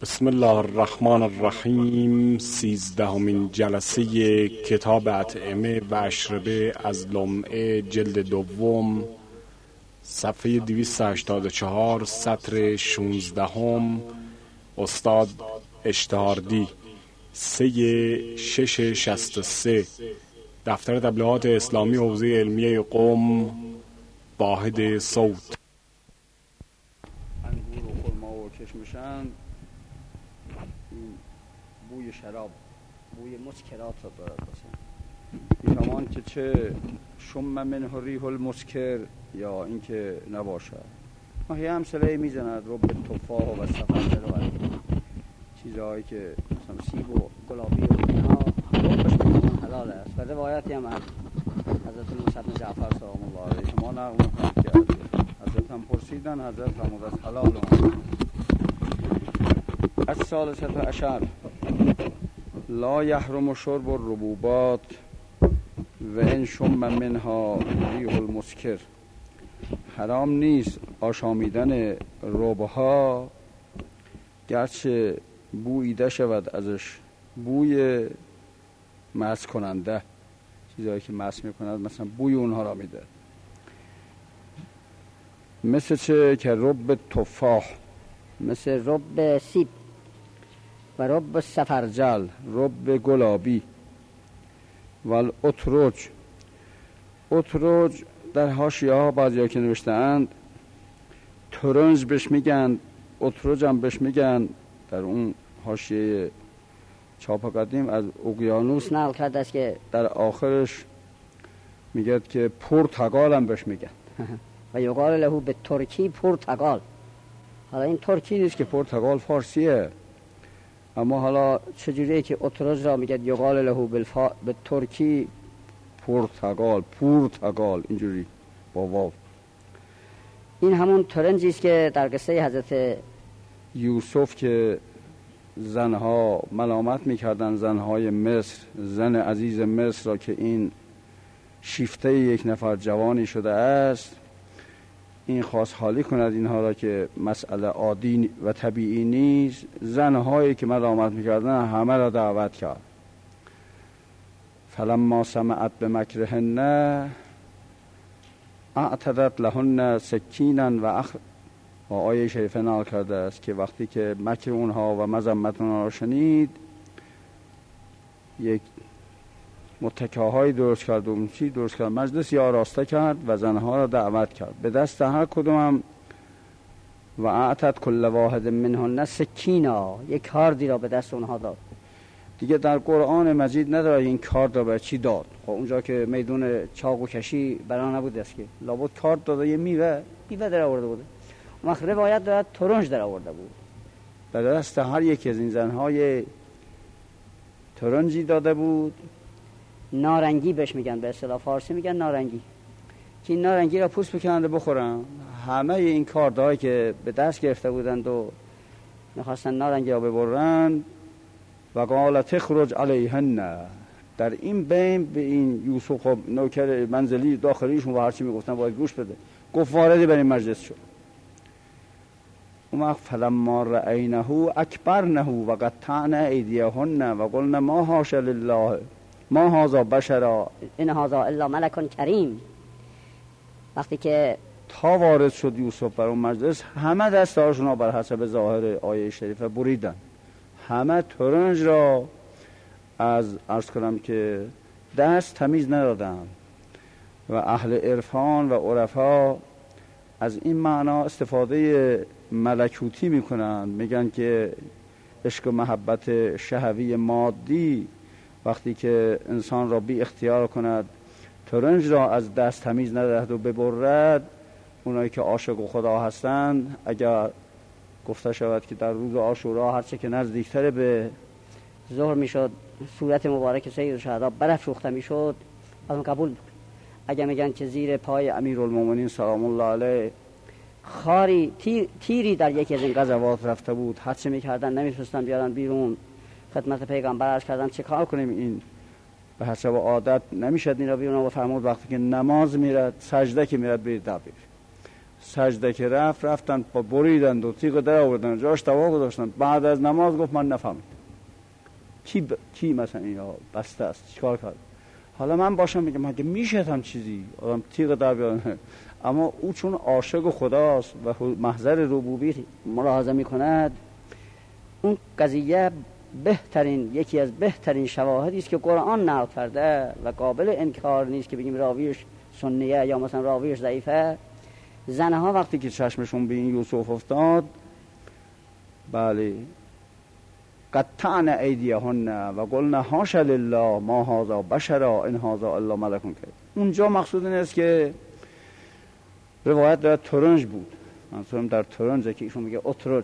بسم الله الرحمن الرحیم. 13مین جلسه کتاب اطعمه و اشربه از لمعه جلد دوم، صفحه 284 سطر 16. استاد اشتهاردی 3/6/63. دفتر تبلیغات اسلامی حوزه علمیه قم، واحد صوت. انگور و خرما و کشمشند بوی شراب، بوی مسکرات را دارد باشند. همان که چه شم منه ریح المسکر یا اینکه نباشد. ماهی همسله میزند رب تفاح و سفرجل و چیزهایی که مثلا سیب و گلابی و اینها ربش بکنن حلال است. و روایتی هم حضرت موسی بن جعفر سلام الله علیه ما نقل کرد. حضرت هم پرسیدن، حضرت هم از حلال آمد. الثالثة عشر لا یحرم شرب الربوبات و ان شم منها ریح المسکر. حرام نیست آشامیدن ربها گرچه بوییده شود ازش بوی مست کننده، چیزهایی که مست میکند مثلا بوی اونها را میده. مثل چه که رب تفاح، مثل رب سیب و رب سفرجل، رب گلابی. و الاترج، اترج در حاشیه ها بعضیا که نوشته‌اند ترنج بهش میگن، اترج هم بهش میگن. در اون حاشیه چاپ قدیم از اقیانوس نقل کرده است که در آخرش میگه که پرتقال هم بهش میگن و یقال له به ترکی پرتقال. حالا این ترکی نیست که پرتقال فارسیه، اما حالا چجوریه که اترج را میگه یقال له به ترکی پرتقال اینجوری با واو. این همون ترنجی است که در قصه حضرت یوسف که زنها ملامت میکردن، زنهای مصر، زن عزیز مصر را که این شیفته یک نفر جوانی شده است، این خواست حالی کند اینها را که مسئله عادی و طبیعی نیست. زنهایی که ملامت میکردن همه را دعوت کرد. فلما سمعت بمکرهن اعتدت لهن سکینا و آیه شریفه نقل کرده است که وقتی که مکر اونها و مذمت اونها را شنید، یک متکاهایی درست کرد و درست کرد، مجلسی آراسته کرد و زنها را دعوت کرد. به دست هر کدوم و اعتد کل واحد منهن سکینا، یک کاردی را به دست اونها داد. دیگه در قرآن مجید نداره این کارد را به چی داد. اونجا که میدون چاقو کشی برای نبود است که لابد کارد داده، یه میوه در آورده بوده. اما روایت دارد ترنج در آورده بود. به دست هر یک از این زنهای ترنجی داده بود. نارنگی بهش میگن، به اصطلاح فارسی میگن نارنگی، که این نارنگی را پوست بکنند بخورن. همه این کاردهایی که به دست گرفته بودند و میخواستن نارنگی را ببرند و قالت اخرج علیهن، در این بین به این یوسف نوکر منزلی داخلیشون و هرچی میگفتن باید گوش بده، گفت واردی بر این مجلس شد. اما فلما رأینه اکبرنه و قطعن ایدیهن و قلن ما حاش لله ما هذا بشرا ان هذا الا ملک کریم. وقتی که تا وارد شد یوسف بر اون مجلس، همه دستهاشون بر حسب ظاهر آیه شریفه بریدن. همه ترنج را از عرض کنم که دست تمیز ندادن. و اهل عرفان و عرفا از این معنا استفاده ملکوتی میکنن، میگن که عشق و محبت شهوی مادی وقتی که انسان را بی اختیار کند ترنج را از دست تمیز ندهد و ببرد، اونایی که عاشق خدا هستند، اگر گفته شود که در روز عاشورا هرچه که نزدیکتر به ظهر میشد صورت مبارک سید الشهدا برافروخته میشد، از اون قبول بود. اگر میگن که زیر پای امیرالمومنین سلام الله علیه خاری تیری در یکی از این غزوات رفته بود، هرچه میکردن نمیتونستن بیارن بیرون. خدمت پیغمبر عرض کردن چه کار کنیم، این به حسب عادت نمیشد این را بیرون. و فرمود وقتی که نماز میرد، سجده که میرد، برید در بیر. سجده که رفتن پا بریدند و تیغ در آوردن جاش توا گذاشتن. بعد از نماز گفت من نفهمید کی مثلا اینا بسته است چیکار کرد. حالا من باشم میگم مگه میشه هم چیزی آدم تیغ در بیاره، اما او چون عاشق خداست و محضر ربوبیت ملاحظه میکند، اون قضیه یکی از بهترین شواهدی است که قرآن نقل کرده و قابل انکار نیست که بگیم راویش سنیه یا مثلا راویش ضعیفه. زنها وقتی که چشمشون به این یوسف افتاد، بله، قطعن ایدیهن و قلن حاش لله ما هذا بشرا ان هذا الا ملک کریم. اونجا مقصود این است که روایت در ترنج بود، منظورم در ترنجه که ایشون میگه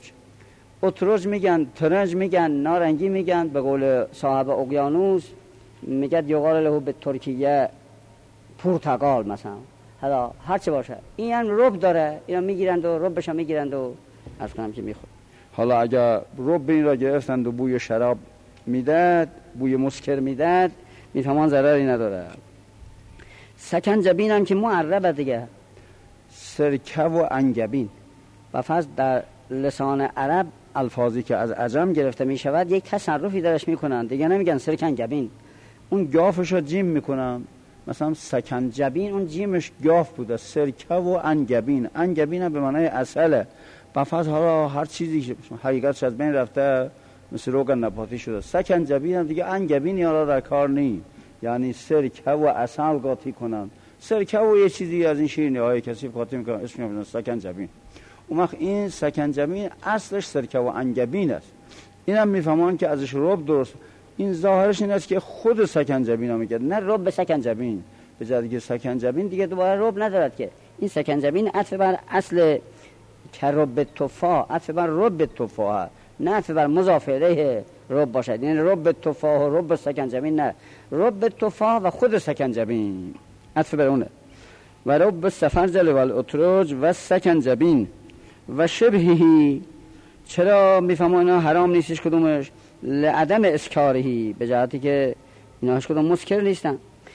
اترج میگن، ترنج میگن، نارنگی میگن، به قول صاحب اقیانوس میگه یقال له به ترکیه پرتقال مثلا. حالا هر چه باشه این رب داره، اینا میگیرند و ربش میگیرند و از کنم که میخورد. حالا اگر رب این را گرفتند و بوی شراب میداد، بوی مسکر میداد، میفهمان ضرری نداره. سکنجبین هم که معربه دیگه، سرکه و انگبین و فقط در لسان عرب الفاظی که از عجم گرفته می شود یک تصرفی درش میکنن دیگه، نمیگن سرکنجبین، اون گافش رو جیم میکنن. مثلا سکنجبین اون جیمش گاف بوده، سرکه و انگبین، انگبین هم به معنای اصله. بفضل حالا هر چیزی که حقیقتش از بین رفته مثل روغن نباتی شده. سکنجبین هم دیگه انگبین حالا در کار نی، یعنی سرکه و اصل قاطی کنن. سرکه و یه چیزی از این شیرینی های کسی قاطی میکنن اسمش میذارن سکنجبین. اون وقت این سکنجبین اصلش سرکه و انگبین است. اینم میفهمان که ازش رب درست. این ظاهرش این است که خود سکنجبین ها میگه نه رب به سکنجبین، به جای دیگه سکنجبین دیگه دوباره رب ندارد که این سکنجبین عطف بر اصل که رب تفاح، عطف بر رب تفاح، نه عطف بر مضاف الیه رب باشد. یعنی رب تفاح و رب سکنجبین نه، رب تفاح و خود سکنجبین عطف بر اونه. و رب سفرجل و الاترج و سکنجبین و شبهی. چرا میفهمون اینا حرام نیستش کدومش؟ لعدم اسکارهی، به جهتی که ایناش کدوم مسکر نیستن.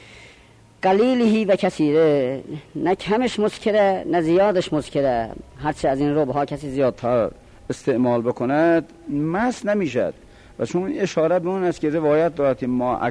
قلیلهی و کثیره، نه کمش مسکره نه زیادش مسکره. هرچه از این ربها کسی زیادتر استعمال بکند مست نمیشد. و چون اشاره به اون است که روایت دارد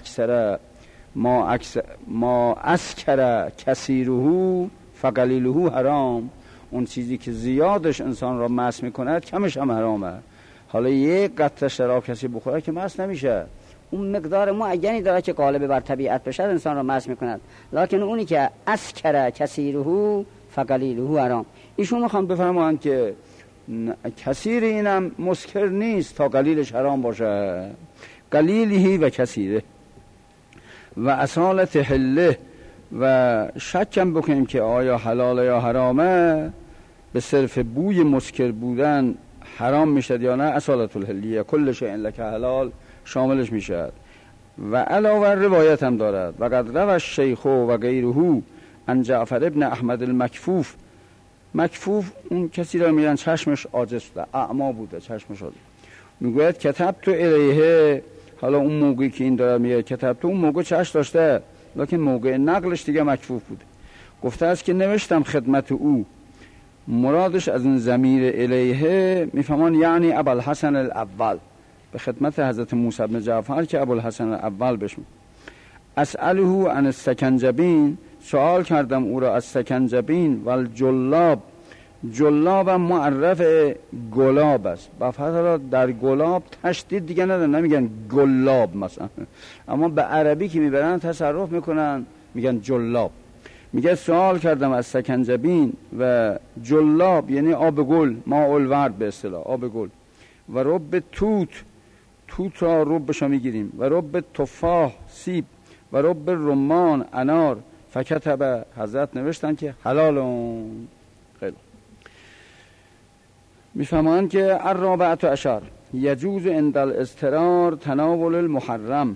ما اسکر کثیره فقلیله حرام، اون چیزی که زیادش انسان را مست میکند کمش هم حرامه. حالا یک قطره شراب کسی بخوره که مست نمیشه، اون مقدار معینی داره که غالب بر طبیعت بشه انسان را مست میکند. لکن اونی که اسکر کثیره فقلیله حرام، ایشون میخوان بفرمایند که کثیر اینم مسکر نیست تا قلیلش حرام باشه. قلیلی و کثیره و اصالت حله. و شکم بکنیم که آیا حلال یا حرامه، به صرف بوی مسکر بودن حرام میشد یا نه. اصالت الحلیه کل شیء لک حلال شاملش میشد. و علاوه روایت هم دارد و قد روى الشیخ و غیره عن جعفر ابن احمد المکفوف. مکفوف اون کسی را میگن چشمش عاجز بوده، اعما بوده، چشمش عاجز. میگوید کتبت الیه، حالا اون موقعی که این داره میگه کتبت، اون موقع چشم داشته لکن موقع نقلش دیگه مکفوف بوده. گفته است که نوشتم خدمت او. مرادش از این ضمیر الیه میفهمان یعنی ابوالحسن الاول، به خدمت حضرت موسی بن جعفر که ابوالحسن الاول بشم. اسأله عن السکنجبین، سوال کردم او را از سکنجبین. و الجلاب، جلاب هم معرف گلاب است، بفضل در گلاب تشدید دیگه ندارن، نمیگن گلاب مثلا، اما به عربی که میبرن تصرف میکنن میگن جلاب. میگه سوال کردم از سکنجبین و جلاب یعنی آب گل، ماء الورد به اصطلاح آب گل. و رب توت را ربشو میگیریم. و رب تفاح سیب. و رب رمان انار. فکتب، حضرت نوشتن که حلالون. خیلی میفهمان که الرابعه عشر یجوز عند الاضطرار تناول المحرم،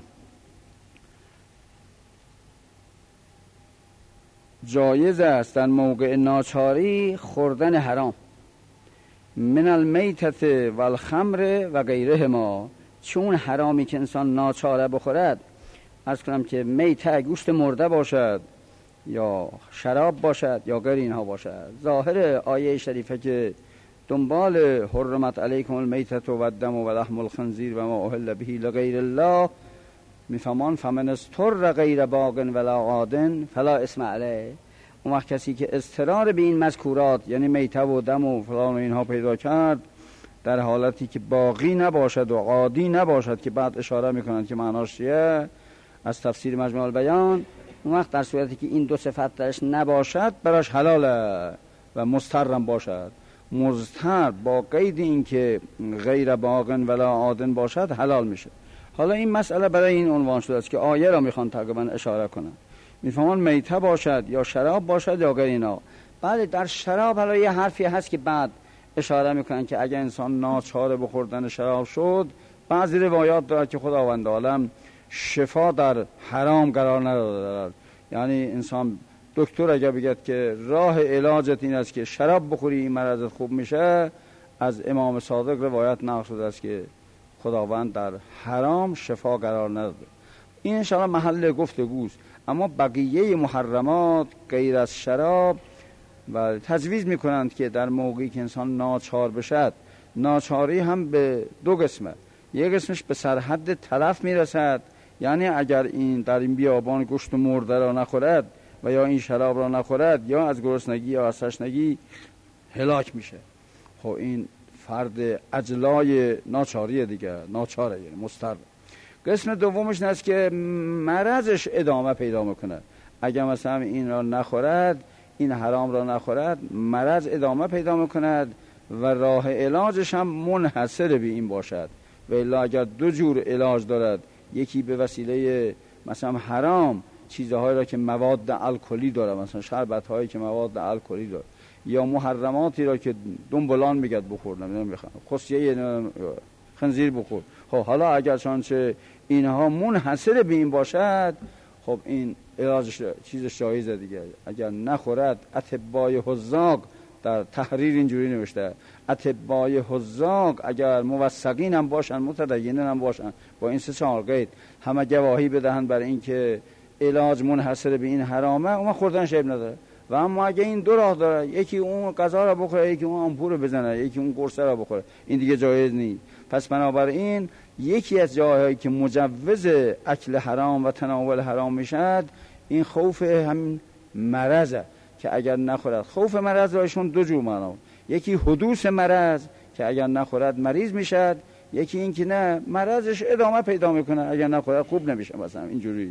جایز است در موقع ناچاری خوردن حرام. من المیتت و الخمر و غیره ما، چون حرامی که انسان ناچاره بخورد، عرض کنم که میته گوشت مرده باشد یا شراب باشد یا غیر اینها باشد. ظاهر آیه شریفه که دنبال حرمت علیکم المیتة و الدم و لحم الخنزیر و ما اهل به لغیر الله میفهمان فمن اضطر غیر باغ ولا عاد فلا اسم علیه. اون وقت کسی که اضطرار به این مذکورات یعنی میته و دم و فلان و اینها پیدا کرد در حالتی که باقی نباشد و عادی نباشد که بعد اشاره میکنند که معناش چیه از تفسیر مجموع البیان، اون وقت در صورتی که این دو صفت درش نباشد براش حلاله و مضطرم باشد. مضطر با قید این که غیر باغن ولا عادن باشد حلال میشه. حالا این مسئله برای این عنوان شده است که آیه را میخوان تقریبا اشاره کنن. میفهمان میته باشد یا شراب باشد یا غیر اینا. بعد در شراب حالا یه حرفی هست که بعد اشاره میکنن که اگر انسان ناچار به خوردن شراب شد، بعضی روایات دارد که خداوند عالم شفا در حرام قرار ندارد. یعنی انسان دکتر اگر بگه که راه علاجت این است که شراب بخوری این مرضت خوب میشه، از امام صادق روایت نقل شده است که خداوند در حرام شفا قرار نداده. این انشاءالله محل گفتگوست. اما بقیه محرمات غیر از شراب و تجویز میکنند که در موقعی که انسان ناچار بشد، ناچاری هم به دو قسمه، یک قسمش به سرحد تلف میرسد، یعنی اگر این در این بیابان گوشت مرده را نخورد و یا این شراب را نخورد یا از گرسنگی یا از تشنگی هلاک میشه. خب این فرد اجلای ناچاری دیگه، ناچاره یعنی مضطر. قسم دومش این است که مرضش ادامه پیدا میکنه. اگر مثلا این را نخورد، این حرام را نخورد، مرض ادامه پیدا میکند و راه علاجش هم منحصر به این باشد. و الا اگر دو جور علاج دارد، یکی به وسیله مثلا حرام چیزهایی را که مواد الکلی داره، مثلا شربت هایی که مواد الکلی داره، یا محرماتی را که دنبلان میگد بخور، نمیدونم خصیه خنزیر بخور. خب حالا اگر چانچه اینها منحصر به این باشد، خب این علاجش چیزش جایزه دیگه. اگر نخورد، اطبای حذاق در تحریر اینجوری نوشته، اطبای حذاق اگر موثقین هم باشن، متدینین هم باشن، با این 3-4 قید همه گواهی بدهند برای این که علاج منحصر به این حرامه، اون خوردنش عیب نداره. و اما اگه این دو راه داره، یکی اون غذا را بخوره، یکی اون آمپور رو بزنه، یکی اون قرصه را بخوره، این دیگه جایز نیست. پس بنابراین یکی از جاهایی که مجوز اکل حرام و تناول حرام میشد، این خوف هم مرضه که اگر نخورد. خوف مرض رایشون دو جور معنا، یکی حدوث مرض که اگر نخورد مریض میشد، یکی این که نه مرضش ادامه پیدا میکنه، اگر نخورد خوب نمیشه مثلا اینجوری.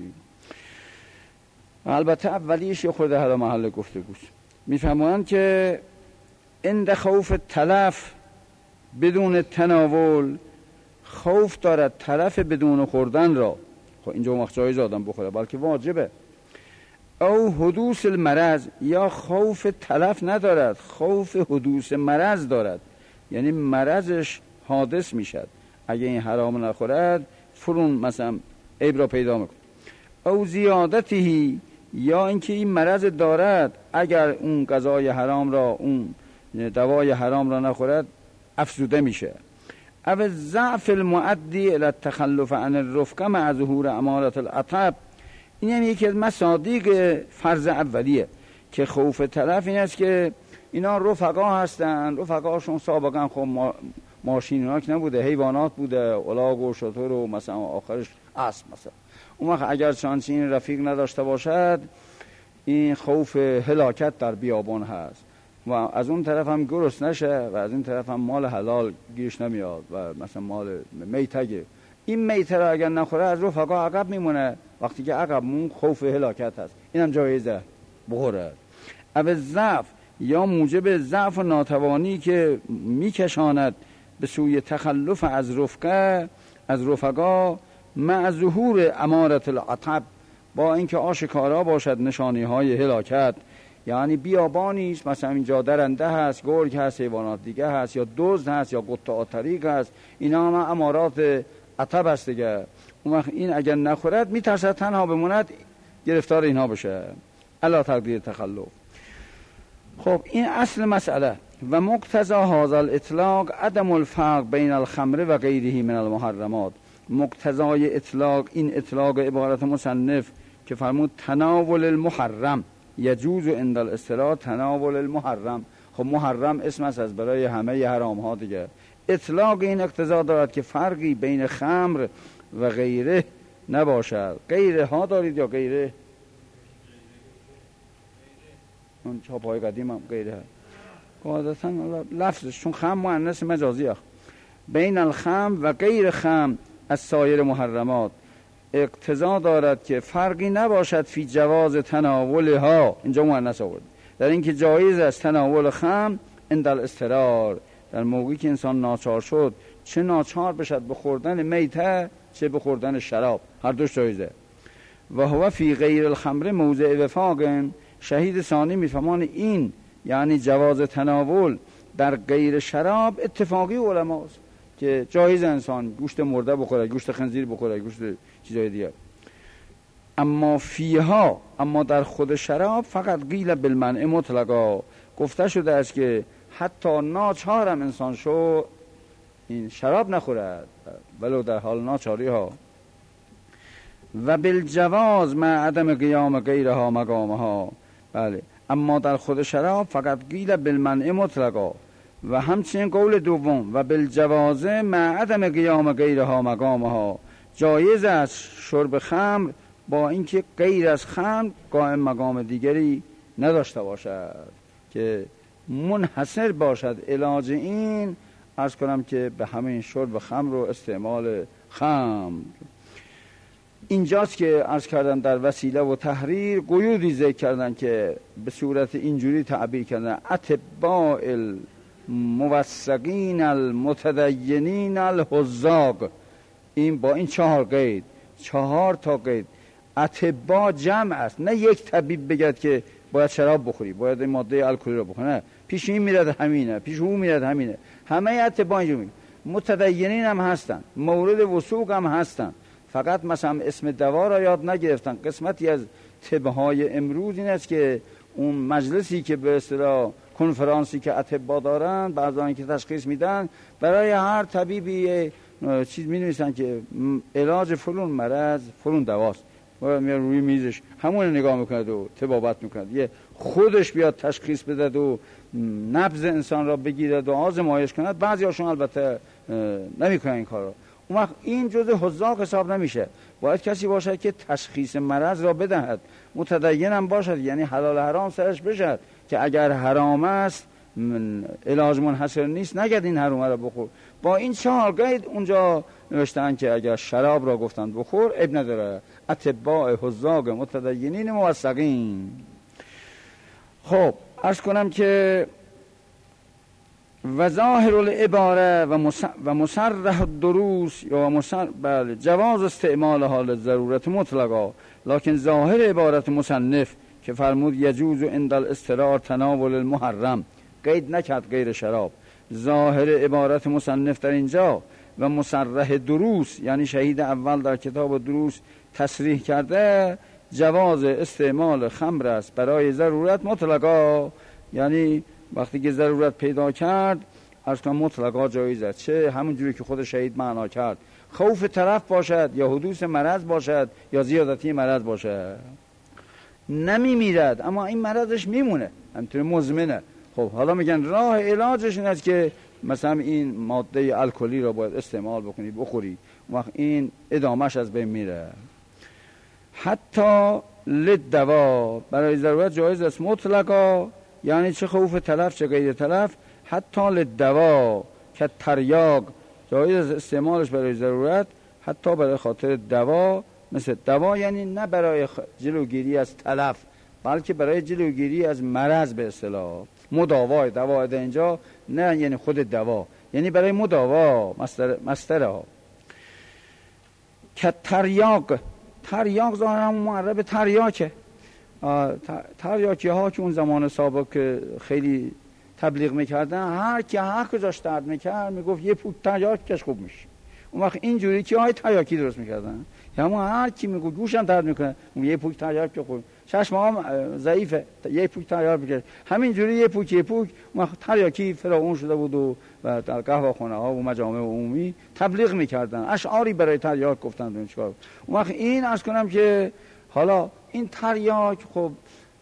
البته اولیش یه خورده حالا محل گفتگوست. میفهمند که عند خوف تلف بدون تناول، خوف دارد تلف بدون خوردن را، خب اینجا وقت جایز آدم بخوره بلکه واجبه. او حدوث المرض، یا خوف تلف ندارد، خوف حدوث مرض دارد، یعنی مرضش حادث میشد، اگه این حرام نخورد فرون مثلا عیب را پیدا میکنه. او زیادتی، یا اینکه این مرض دارد اگر اون غذای حرام را، اون دوای حرام را نخورد افزوده میشه. او ضعف المؤدی الى التخلف عن الرفقه مع ظهور امارات العطب، این هم یکی از مصادیق فرض اولیه که خوف تلف این است که اینا رفقا هستن، رفقاشون سابقا خب ماشین ها که نبوده، حیوانات بوده، الاغ و شتر و مثلا آخرش اسب مثلا. اون وقت اگر چانچه این رفیق نداشته باشد، این خوف هلاکت در بیابان هست و از اون طرف هم گرست نشه و از این طرف هم مال حلال گیرش نمیاد و مثلا مال میتگه. این میته را اگر نخوره از رفقا عقب میمونه، وقتی که عقب مون خوف هلاکت هست، اینم جایزه بخوره. او ضعف، یا موجب ضعف و ناتوانی که میکشاند به سوی تخلف از رفقه، از رفقا، مع ظهور امارت العطب، با اینکه آشکارا باشد نشانی های هلاکت. یعنی بیابانیست، مثلا اینجا درنده هست، گرگ هست، حیوانات دیگه هست، یا دزد هست، یا قطاع طریق هست، اینا هم امارات عطب هست دیگه. اون وقت این اگر نخورد میترسد تنها بموند، گرفتار اینها بشه، الا تقدیر تخلف. خب این اصل مسئله. و مقتضی هذا الاطلاق عدم الفرق بین الخمر و غیره من المحرمات. مقتضای اطلاق، این اطلاق عبارت مصنف که فرمود تناول المحرم، یجوز عند الاضطرار تناول المحرم. خب محرم اسم است از برای همه حرام ها دیگه. اطلاق این اقتضا دارد که فرقی بین خمر و غیره نباشد. غیره ها دارید یا غیره؟ اون چاپای قدیم هم غیره هست قاعدتا لفظش چون خمر مؤنث مجازی است. بین الخمر و غیر خمر از سایر محرمات اقتضا دارد که فرقی نباشد فی جواز تناولها، اینجا مؤنث آورد، در اینکه جایز است تناول خمر عند الاضطرار، در موقعی که انسان ناچار شد، چه ناچار بشد به خوردن میته چه به خوردن شراب، هر دوش جایزه. و هو فی غیر الخمر موضع وفاق. شهید ثانی میفهمان این یعنی جواز تناول در غیر شراب اتفاقی علماست که جایز انسان گوشت مرده بخوره، گوشت خنزیر بخوره، گوشت چیزای دیگه. اما فیها، اما در خود شراب فقط قیل بالمنع مطلقا، گفته شده است که حتی ناچارم انسان شو این شراب نخورد ولو در حال ناچاری ها. و بالجواز مع عدم قیام غیرها مقامها. بله، اما در خود شراب فقط قیل بالمنع مطلقا. و همچنین قول دوم و بالجواز مع عدم قیام غیرها مقامها، جایز است شرب خمر با اینکه غیر از خمر قائم مقام دیگری نداشته باشد که منحصر باشد. علاج این عرض کنم که به همین شرب خمر و استعمال خمر. اینجاست که عرض کردم در وسیله و تحریر قیودی ذکر کردن که به صورت اینجوری تعبیر کردن: اتباع الموثقین المتدینین الحذاق. این با این 4 قید، 4 تا قید. اتباع جمع است، نه یک طبیب بگد که باید شراب بخوری، باید این ماده الکلی رو بخوری، نه، پیش این میرد همینه، پیش اون میرد همینه، همه اتباع اینجوری. متدینین هم هستن، مورد وثوق هم هستن، فقط مثلا اسم دوا را یاد نگرفتن. قسمتی از طب‌های امروز این است که اون مجلسی که به اصطلاح کنفرانسی که اطباء دارن، بعضی که تشخیص میدن، برای هر طبیبی چیز می‌نویسن که علاج فلان مرض فلان دواست، و میاد روی میزش همون نگاه میکنه و طبابت میکنه، یه خودش بیاد تشخیص بده و نبض انسان را بگیرد و آزمایش کند. بعضی‌هاشون البته نمیکنن این کارو. اون وقت این جزء حذاق حساب نمیشه. باید کسی باشه که تشخیص مرض را بدهد، متدین هم باشد، یعنی حلال حرام سرش بشد که اگر حرام است علاج منحصر نیست، نگید این حرامه را بخور. با این 4 قید اونجا نوشتن که اگر شراب را گفتن بخور عیب نداره. اتباع حذاق متدینین موثقین. خب عرض کنم که و ظاهر العباره و مصرح الدروس یا بله جواز استعمالها للضرورت مطلقا، لکن ظاهر عبارت مصنف که فرمود یجوز عند الاضطرار تناول المحرم، قید نکرد غیر شراب. ظاهر عبارت مصنف در اینجا و مصرح دروس یعنی شهید اول در کتاب دروس تصریح کرده جواز استعمال خمر است برای ضرورت مطلقا، یعنی وقتی که ضرورت پیدا کرد عرض کنم مطلقا جایز است. چه همون جوری که خود شهید معنا کرد، خوف طرف باشد یا حدوث مرض باشد یا زیادتی مرض باشد، نمیمیرد اما این مرضش میمونه، همینطوری مزمنه. خب حالا میگن راه علاجش این است که مثلا این ماده الکلی را باید استعمال بکنی بخوری، وقت این ادامش از بین میره. حتی للدوا برای ضرورت جایز است مطلقا، یعنی چه خوف تلف چه غیر تلف. حتی للدوا که تریاق جایز استعمالش برای ضرورت، حتی برای خاطر دوا. مثل دوا یعنی نه برای جلوگیری از تلف بلکه برای جلوگیری از مرض، به اصطلاح مداوا. دوا اینجا نه یعنی خود دوا، یعنی برای مداوا مسترها. که تریاق، تریاق ظاهرا معرب تریاکه. تریاکی ها که اون زمان سابق خیلی تبلیغ میکردن، هر کی هر کجاش درد میکرد میگفت یه پوت تریاک کش خوب میشه. اون وقت اینجوری که های تریاکی درست میکردن، یعنی هر کی میگفت گوشم درد میکنه یه پوک تریاک که خوب، چشمام ضعیفه یه پوک تریاک بکش، همینجوری یه پوک اون وقت تریاکی فراوان شده بود و در قهوه خانه ها و مجامع عمومی تبلیغ میکردن، اشعاری برای تریاک گفتن. اون وقت این عرض کنم که حالا این تریاک خب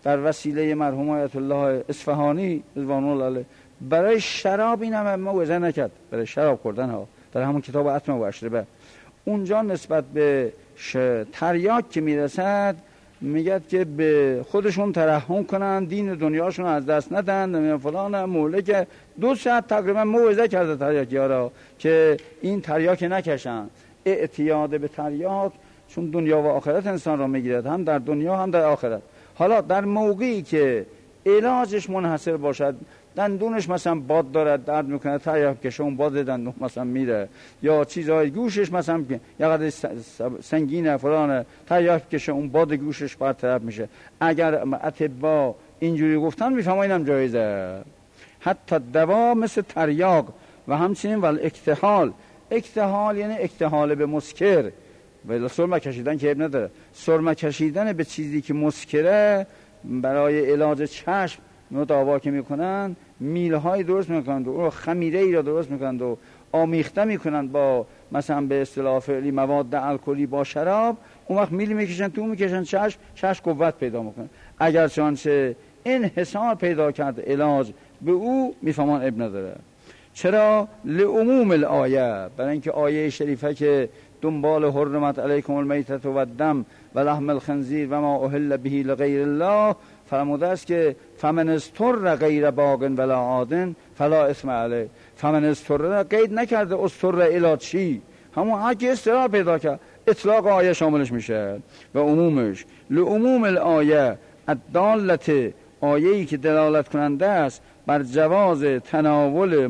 در وسیله مرحوم آیت الله اصفهانی رضوان الله علیه برای شراب این هم موعظه نکرد، برای شراب خوردن ها، در همون کتاب عتم و اشربه اونجا نسبت به تریاک که میرسد میگه که به خودشون ترحم کنن، دین دنیاشون از دست ندن، فلان مولک 2 ساعت تقریبا موعظه کرده تریاکی‌ها را که این تریاک نکشن. اعتیاد به تریاک چون دنیا و آخرت انسان را میگیرد، هم در دنیا هم در آخرت. حالا در موقعی که علاجش منحصر باشد، دندونش مثلا باد دارد درد میکنه، تریاک کشه اون باد دندون مثلا میره، یا چیزای گوشش مثلا یا قدر سنگینه فلانه، تریاک کشه اون باد گوشش برطرف میشه. اگر اطباء اینجوری گفتن میفهمن اینم جایزه. حتی دوا مثل تریاک و همچنین ول اکتحال. اکتحال یعنی اکتحال به مسکر، ولی سرمه کشیدن که عیب نداره. سرمه کشیدن به چیزی که مسکره برای علاج چشم دعوا که میکنن، میلهای درست میکنند و خمیره ای را درست میکنند و آمیخته میکنند با مثلا به اصطلاح فعلی مواد الکلی با شراب، اون وقت میل میکشن تو میکشن چشم قوت پیدا میکنه. اگر چانچه انحصار پیدا کرد علاج به او میفهمان ابن نداره. چرا؟ لعموم الآیه، برای اینکه آیه شریفه که دنبال حرمت علیکم المیتة و الدم و لحم الخنزیر و ما اهل به لغیر الله فرموده است که فمن اضطر غیر باغ ولا عاد فلا اثم علیه. فمن اضطر قید نکرده اضطر الی چی، همون هر کی اضطرار پیدا کرد اطلاق آیه شاملش میشه و عمومش. لعموم الآیه الدالة، آیه‌ای که دلالت کننده است بر جواز تناول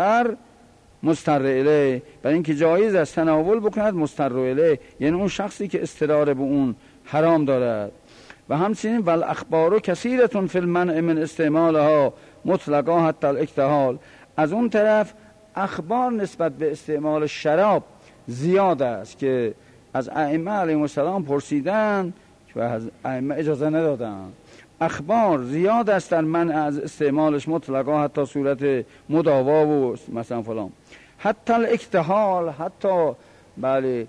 مضطر الیه، برای اینکه جایز است تناول بکند مضطر الیه، یعنی اون شخصی که اضطرار به اون حرام دارد. و همچنین والاخبار کثیرة فی المنع من استعمالها مطلقا حتی الاکتحال. از اون طرف اخبار نسبت به استعمال شراب زیاد است که از ائمه علیهم السلام پرسیدن و از ائمه اجازه ندادن. اخبار زیاد است در منع از استعمالش مطلقا حتی صورت مداوا و مثلا فلان. حتی الاکتحال، حتی بله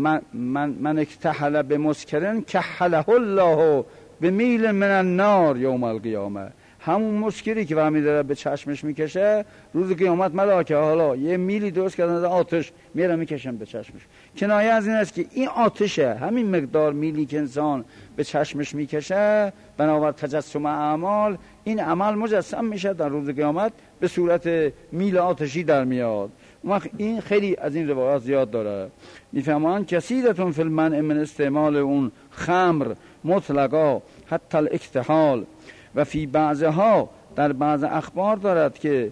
من اکتحل به مسکرن کحله الله به میل من النار یوم القیامه. همون مسکری که وهمی داره به چشمش میکشه روز قیامت ملاکه حالا یه میلی درست کردن از آتش میره میکشن به چشمش. کنایه از این است که این آتشه، همین مقدار میلی که انسان به چشمش میکشه بنابر تجسم اعمال، این عمل مجسم میشه در روز قیامت به صورت میل آتشی در میاد. این خیلی از این روایات زیاد داره. میفهمان کثیرتون فی المنع من استعمال اون خمر مطلقا حتی الاکتحال. و فی بعضها، در بعض اخبار دارد که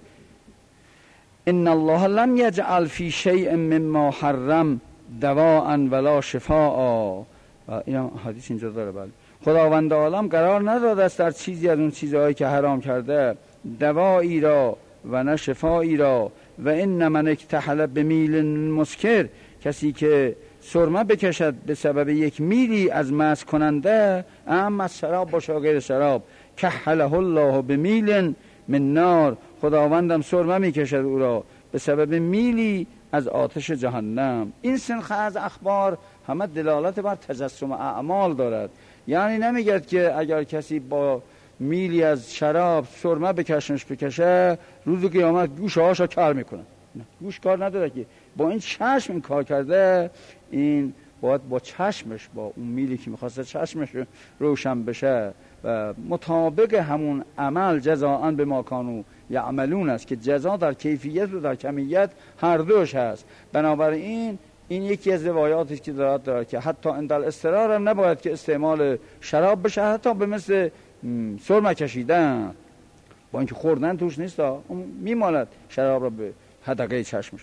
ان الله لم یجعل فی شیء مما حرم دواء ولا شفاء. این حدیث اینجا داره. بله، خداوند عالم قرار نداده است در چیزی از اون چیزهایی که حرام کرده دوایی را و نه شفایی را. و ان من اکتحل بمیل مسکر، کسی که سرمه بکشد به سبب یک میلی از مست کننده، اما از شراب باشه و غیر شراب، کحله الله بمیل من نار، خداوندم سرمه میکشد او را به سبب میلی از آتش جهنم. این سنخ از اخبار همه دلالت بر تجسم اعمال دارد. یعنی نمیگد که اگر کسی با میلی از شراب سرمه بکشه روز قیامت گوشه هاشو کار میکنه. گوش کار نداره که با این چشم این کار کرده، این باید با چشمش، با اون میلی که میخواسته چشمش روشن بشه و مطابق همون عمل جزاء بما کانوا یعملون است که جزا در کیفیت و در کمیت هر دوش هست. بنابراین این یکی از روایاتی است که داره که حتی عند الاضطرار هم نباید که استعمال شراب بشه، حتی به مثل سرمه کشیدن، با اینکه خوردن توش نیست، میمالد شراب را به حدقه چشمش.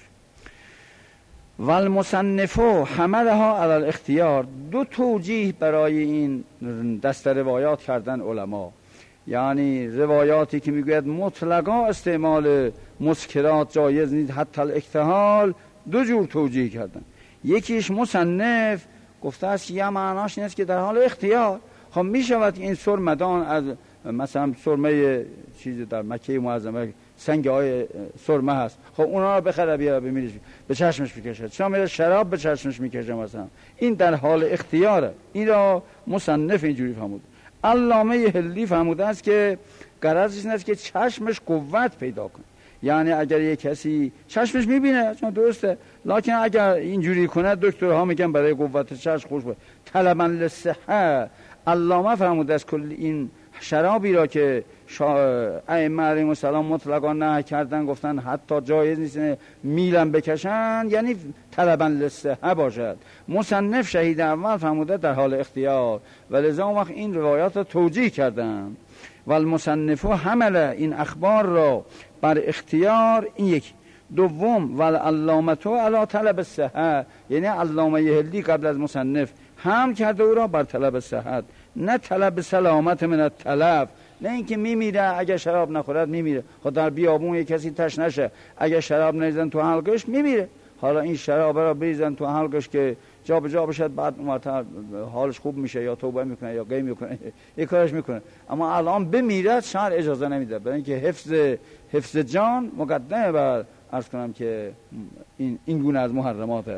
والمصنف حملها علی الاختیار. 2 توجیه برای این دست روایات کردن علما، یعنی روایاتی که میگوید مطلقا استعمال مسکرات جایز نیست حتی الاکتحال، 2 جور توجیه کردن. یکیش مصنف گفته است که یه معناش نیست که در حال اختیار. خب میشود این سرمدان از مثلا سرمه چیز در مکه معظمه سنگ های سرمه هست، خب اونا رو بخره بیاره به چشمش میکشه، چرا میره شراب به چشمش میکشه مثلا، این در حال اختیاره. این را مصنف اینجوری فهمود. علامه هلی فرموده است که غرضش این است که چشمش قوت پیدا کنه. یعنی اگر یک کسی چشمش میبینه چون درسته، لکن اگر اینجوری کنه دکترها میگن برای قوت چشم خوش بود. طلبا للصحه، علامه فرموده است کل این شرابی را که ائمه علیهم السلام مطلقا نهی کردن، گفتن حتی جایز نیست میلم بکشن، یعنی طلبا للصحه باشد. مصنف شهید اول فرموده در حال اختیار، ولذا اون وقت این روایات را توجیه کردن. و المصنف حمل این اخبار را بر اختیار. این یک. دوم والعلامه علی طلب الصحه، یعنی علامه هلی قبل از مصنف هم کرده او را بر طلب صحت، نه طلب سلامت من التلف، نه اینکه میمیره اگه شراب نخورد میمیره. خود در بیابون یک کسی تش نشه اگه شراب نریزن تو حلقش میمیره. حالا این شراب را بریزن تو حلقش که جا به جا بشد، بعد حالش خوب میشه یا توبه میکنه یا قیم میکنه یک کارش میکنه. اما الان بمیرد شرع اجازه نمیده، برای اینکه حفظ جان مقدمه بر عرض کنم که این گونه از محرماته.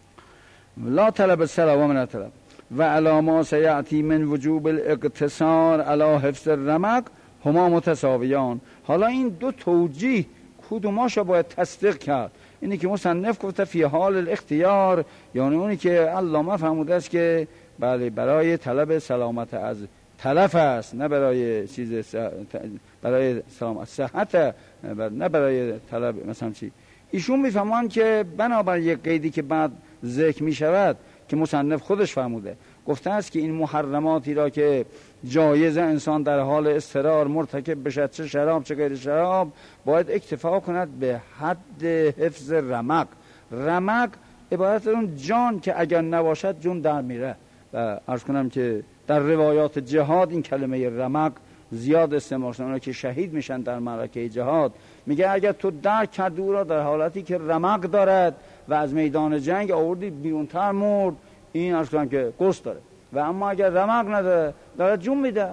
لا طلب السلام من الطلب و علاما سیعتی من وجوب الاقتصار علی حفظ الرمق هما متساویان. حالا این دو توجیه کدوماشو باید تصدیق کرد؟ اینی که مصنف گفته فی حال الاختیار، یعنی اونی که علامه فرموده است که بله برای طلب سلامت از تلف است، نه برای چیز برای سلامت صحت، نه برای طلب مثلا چی. ایشون میفهمن که بنابر یک قیدی که بعد ذکر می شود که مصنف خودش فرموده، گفته است که این محرماتی را که جایز انسان در حال اضطرار مرتکب بشد، چه شراب چه غیر شراب، باید اکتفا کند به حد حفظ رمق. رمق عبارت اون جان که اگر نباشد جون در میره. و عرض کنم که در روایات جهاد این کلمه رمق زیاد استعمال شده، که شهید میشن در معرکه جهاد. میگه اگر تو درک کرد او را در حالتی که رمق دارد و از میدان جنگ آوردی بیرونتر مرد، این عرض کنم که قصد داره. و اما اگر رمق نداره داره جون میده،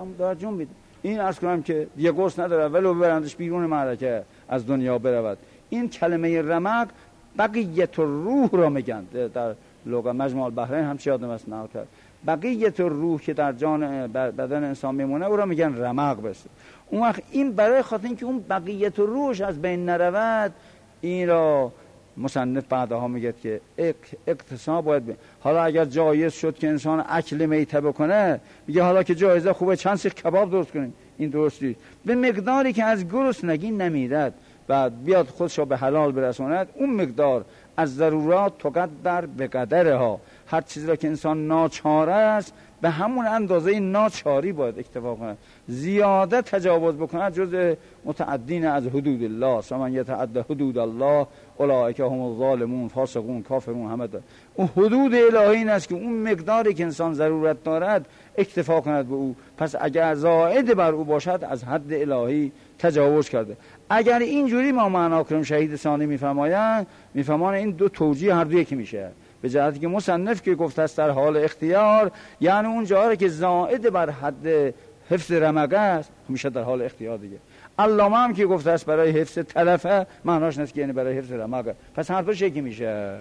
این عرض کنم که دیگه قصد نداره ولو ببرندش بیرون معرکه از دنیا برود. این کلمه رمق بقیت الروح را میگن در لغت مجموع البحرین، هم چه یادم است نقل کرد. بقیت الروح که در جان بدن انسان میمونه او را میگن رمق. بس اون وقت این برای خاطر اینکه اون بقیت الروح از بین نرود، این را مصنف بعدها میگه که اقتصاد باید حالا اگر جایز شد که انسان اکل میته بکنه، میگه حالا که جایزه خوبه چند سیخ کباب درست کنیم. این درستی به مقداری که از گرسنگی نمیرد بعد بیاد خودش را به حلال برساند، اون مقدار از ضرورات تقدر به قدرها. هر چیزی را که انسان ناچار است به همون اندازه ناچاری باید اکتفا کنه. زیاده تجاوز بکنه جز متعدین از حدود الله. من یتعدى حدود الله اولئک هم الظالمون فاسقون کافرون. همه دار. اون حدود الهی این است که اون مقداری که انسان ضرورت دارد اکتفا کند به او. پس اگر زائد بر او باشد از حد الهی تجاوز کرده. اگر اینجوری ما معنا کنیم شهید ثانی میفرمایند این دو توجیه هر دو یکی میشه. به جهتی که مصنف که گفته است در حال اختیار، یعنی اون جایی که زائد بر حد حفظ رمق است همیشه در حال اختیار دیگه. علامه هم که گفته است برای حفظ تلفه، معناش نیست که یعنی برای حفظ رمق. پس هر دوش یکی میشه.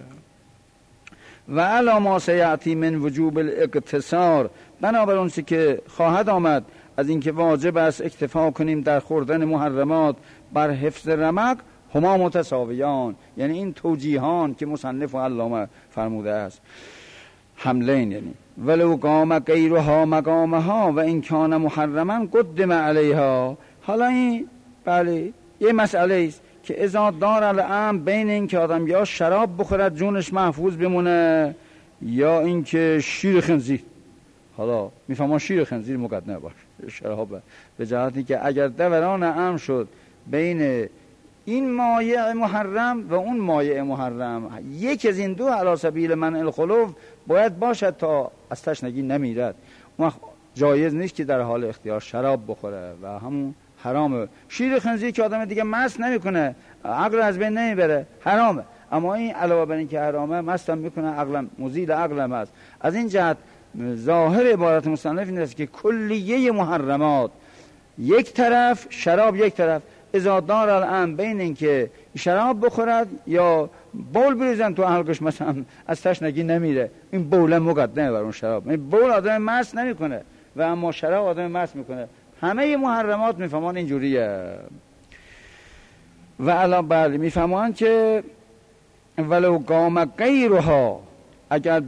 و علاما سیعتی من وجوب الاقتصار، بنابر اون چیزی که خواهد آمد از اینکه واجب است اکتفا کنیم در خوردن محرمات بر حفظ رمق، هما متساویان، یعنی این توجیهان که مصنف و علامه فرموده است حملین، یعنی ولو قام غیرها مقامها و این کان محرما قدم علیها. حالا این بله یه مسئله است که اذا دار الامر بین این که آدم یا شراب بخورد جونش محفوظ بمونه یا این که شیر خنزیر. حالا میفهمم شیر خنزیر مقدمه باشه شراب، به جهتی که اگر دوران امر شد بین این مایع محرم و اون مایع محرم، یک از این دو علی سبیل منع الخلوف باید باشد تا از تشنگی نمیرد، اون جایز نیست که در حال اختیار شراب بخوره و همون حرامه. شیر خنزیر که آدم دیگه مست نمیکنه، عقل از بین نمیبره، حرامه. اما این علاوه بر این که حرامه مستم میکنه، عقلم مزیل عقلم است. از این جهت ظاهر عبارت مصنف این است که کلیه محرمات یک طرف، شراب یک طرف، اذا دار الان بین این که شراب بخورد یا بول بریزن تو حلقش مثلا از تشنگی نمیره، این بول مقدمه بر اون شراب. این بول آدم مست نمیکنه، و اما شراب آدم مست میکنه. همه محرمات میفهمان اینجوریه. و علا بله میفهمان که ولو قام غیرها، اگر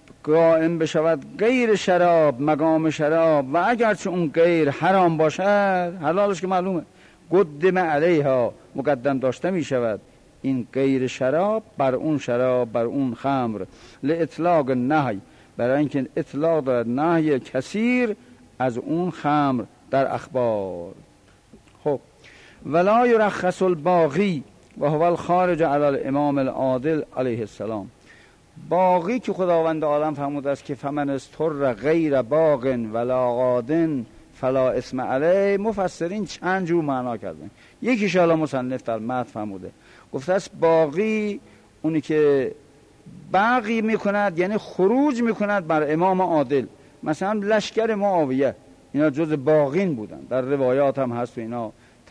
قائم بشود غیر شراب، مقام شراب، و اگرچه اون غیر حرام باشد، حلالش که معلومه، قدم علیها مقدم داشته می شود این غیر شراب بر اون شراب، بر اون خمر، لاطلاق نهی، برای اینکه اطلاق دارد نهی کثیر از اون خمر در اخبار. خب ولا یرخص الباغی و هو الخارج علی الامام العادل علیه السلام. باغی که خداوند عالم فرموده است که فمن استر غیر باغ ولا غادن فلا اسم علیه، مفسرین چند جور معنا کردن. یکیش حالا مصنف در متن فرموده، گفته است باغی اونی که باغی میکند یعنی خروج میکند بر امام عادل. مثلا لشکر معاویه اینا جز باغین بودن، در روایات هم هست و اینا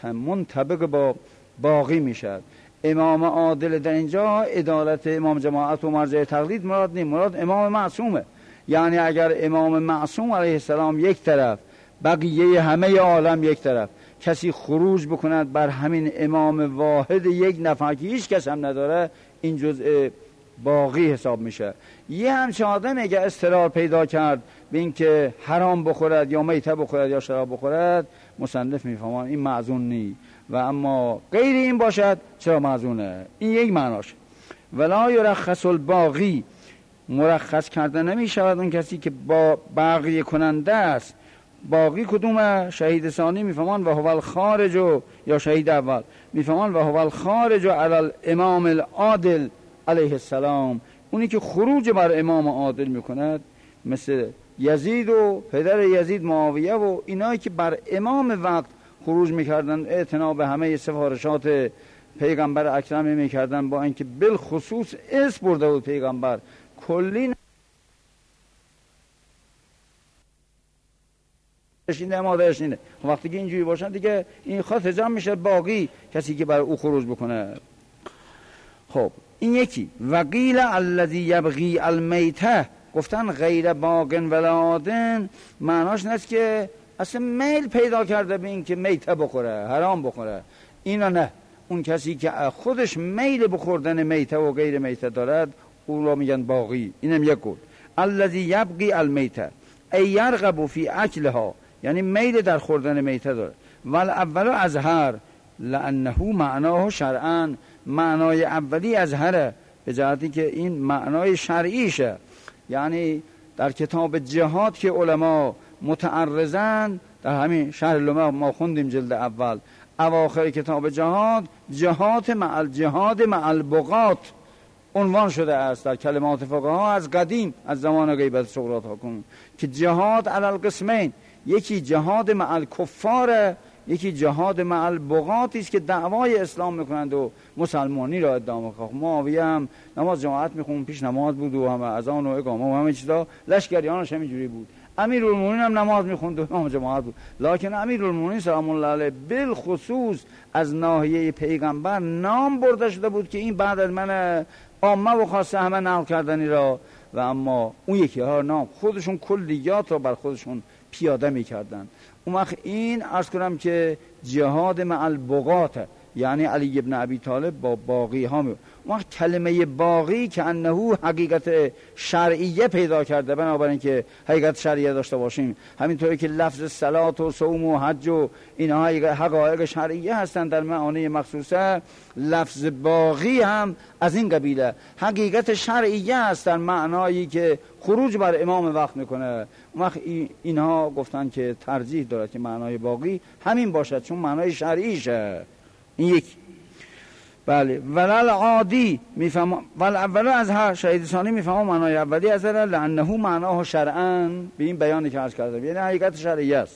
منطبق با باغی میشد. امام عادل در اینجا عدالت امام جماعت و مرجع تقلید مراد نیست، مراد امام معصومه. یعنی اگر امام معصوم علیه السلام یک طرف، بقیه همه عالم یک طرف، کسی خروج بکند بر همین امام واحد یک نفر که هیچ کس هم نداره، این جزء باقی حساب میشه. یه همچه آدم اگر اضطرار پیدا کرد به این که حرام بخورد یا میته بخورد یا شراب بخورد، مصنف میفهمان این معذون نی. و اما غیر این باشد چرا معذونه؟ این یک معناش. ولا یرخص الباغی، مرخص کرده نمی شود اون کسی که با باقی کننده است. باقی کدومه؟ شهید ثانی میفهمان و هو الخارج، یا شهید اول میفهمان و هو الخارج علی الامام العادل علیه السلام، اونی که خروج بر امام عادل میکند، مثل یزید و پدر یزید معاویه و اینایی که بر امام وقت خروج میکردن، اعتنا به همه سفارشات پیغمبر اکرم میکردن، با اینکه بالخصوص اسم برده بود پیغمبر کلی نشینده ماده نشینده. وقتی که اینجوری باشن دیگه این خاطر جمع میشه باقی کسی که بر او خروج بکنه. خب این یکی. وقیل الذی یبغی المیته، گفتن غیر باغن ولا عادن معناش نیست که اصلا میل پیدا کرده به این که میته بخوره، حرام بخوره. اینا نه، اون کسی که خودش میل بخوردن میته و غیر میته دارد اون را میگن باغی. اینم یک گل. الذی یبغی المیته ای یرغب فی اکلها، یعنی میل در خوردن میته داره. ول اول ازهر لانه معناه شرعا، معنای اولی ازهره به جهتی که این معنای شرعیشه. یعنی در کتاب جهاد که علما متعرضن، در همین شرح لمع ما خوندیم جلد اول اواخر کتاب جهاد، جهاد مع البغات عنوان شده است در کلمات فقها از قدیم، از زمان غیبت سقراط حاکم، که جهاد علی القسمین، یکی جهاد مع الکفار، یکی جهاد مع البغات است که دعوای اسلام میکنند و مسلمانی را ادعا میکنند. معاویه هم نماز جماعت میخوند، پیش نماز بود و همه اذان و اقامه و همه چیزا، لشکریانش همینجوری بود. امیرالمومنین هم نماز میخوند و نماز جماعت بود. لکن امیرالمومنین سلام الله علیه بالخصوص از ناحیه پیغمبر نام برده شده بود که این بعد از من عامه و خاصه همه نقل کردنی را، و اما اون یکی ها نام خودشون کلیات را بر خودشون پیاده میکردن. اون وقت این عرض کنم که جهاد مع البغات، یعنی علی ابن ابی طالب با باقی ها اون وقت کلمه باقی که انه حقیقت شرعیه پیدا کرده، بنابراین که حقیقت شرعیه داشته باشیم، همینطوری که لفظ صلات و صوم و حج و اینها حقایق شرعیه هستند در معانی مخصوصه، لفظ باقی هم از این قبیله حقیقت شرعیه است در معنایی که خروج بر امام وقت میکنه. اون وقت اینها گفتن که ترجیح دارد که معنای باقی همین باشد چون معنای شرعیشه. این یک. بله. ولل عادی میفهم، ول اول از هر شهید ثانی میفهم معنای اولی از هر لانه معناه شرعا، به این بیانی که عرض کردم یعنی حقیقت شرعی است.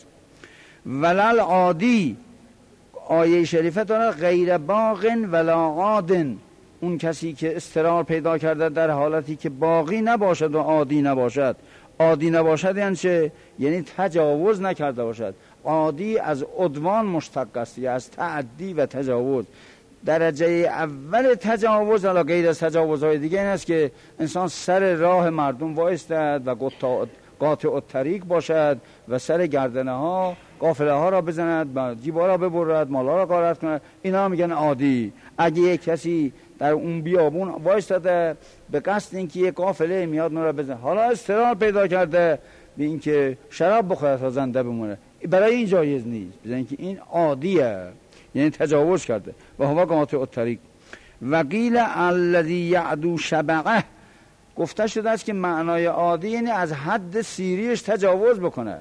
ولل عادی آیه شریفه داره غیر باغن ولا عادن، اون کسی که اضطرار پیدا کرده در حالتی که باقی نباشد و عادی نباشد. عادی نباشد یعنی چه؟ یعنی تجاوز نکرده باشد. عادی از عدوان مشتق است، یا از تعدی و تجاوز. درجه اول تجاوز علاوه غیر از تجاوزهای دیگه این است که انسان سر راه مردم وایستد و قاطع الطریق باشد و سر گردنه ها قافله ها را بزند، جیبا را ببرد، مالا را غارت کند، اینا میگن عادی. اگه یک کسی در اون بیابون وایستاده به قصد اینکه یک قافله میاد اون را بزنه، حالا اضطرار پیدا کرده به اینکه شراب بخوره تا زنده بمونه، برای این جایز نیست، بزنین که این عادیه، یعنی تجاوز کرده و هو قاطع الطریق. و قیل الذی یعدو شبعه، گفته شده است که معنای عادی یعنی از حد سیریش تجاوز بکنه.